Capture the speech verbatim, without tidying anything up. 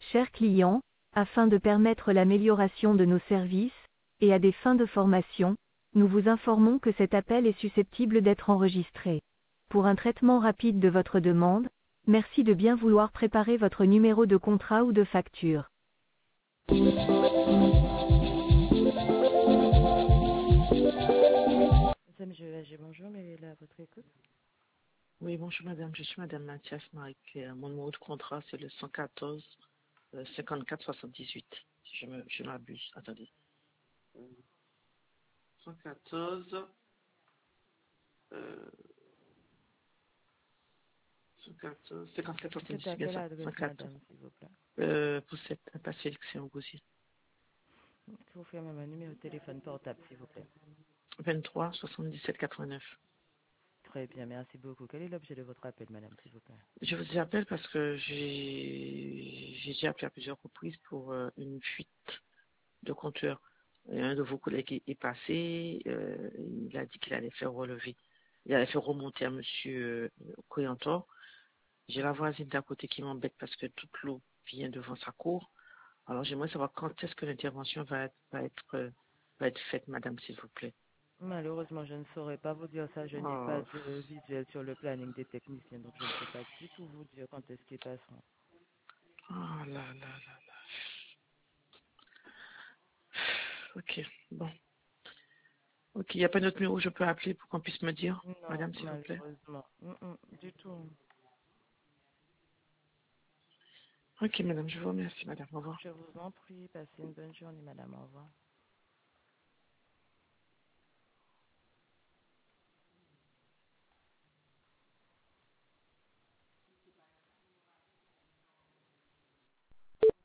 Chers clients, afin de permettre l'amélioration de nos services, et à des fins de formation, nous vous informons que cet appel est susceptible d'être enregistré. Pour un traitement rapide de votre demande, merci de bien vouloir préparer votre numéro de contrat ou de facture. Madame G, bonjour, mais là, votre écoute. Oui, bonjour madame, je suis madame Mathias Marie-Claire. Mon numéro de contrat, c'est le cent quatorze euh, cinquante-quatre soixante-dix-huit. Si je me, je m'abuse. Attendez. Euh, cent quatorze, euh, cent quatorze, cinquante-quatre soixante-dix-huit, C'est à c'est bien quelle ça. adresse, cent quatorze. madame, s'il vous plaît? Euh, pour cette impasse Félixien au Gosier. S'il vous plaît, même un numéro de téléphone portable, s'il vous plaît. vingt-trois soixante-dix-sept quatre-vingt-neuf. Très bien, merci beaucoup. Quel est l'objet de votre appel, madame, s'il vous plaît? Je vous appelle parce que j'ai j'ai déjà appelé à plusieurs reprises pour euh, une fuite de compteur. Et un de vos collègues est, est passé, euh, il a dit qu'il allait faire relever, il allait faire remonter à monsieur euh, Coyantor. J'ai la voisine d'à côté qui m'embête parce que toute l'eau vient devant sa cour. Alors j'aimerais savoir quand est-ce que l'intervention va être, va être, euh, va être faite, madame, s'il vous plaît. Malheureusement, je ne saurais pas vous dire ça. Je n'ai pas Oh, de visuel sur le planning des techniciens, donc je ne peux pas du tout vous dire quand est-ce qu'ils passeront. oh là là là là. Ok, bon. Ok, il n'y a pas d'autre numéro où je peux appeler pour qu'on puisse me dire, Non, madame, s'il vous plaît. malheureusement. Mm, mm, du tout. Ok, madame, je vous remercie, madame. Au revoir. Je vous en prie, passez une bonne journée, madame. Au revoir.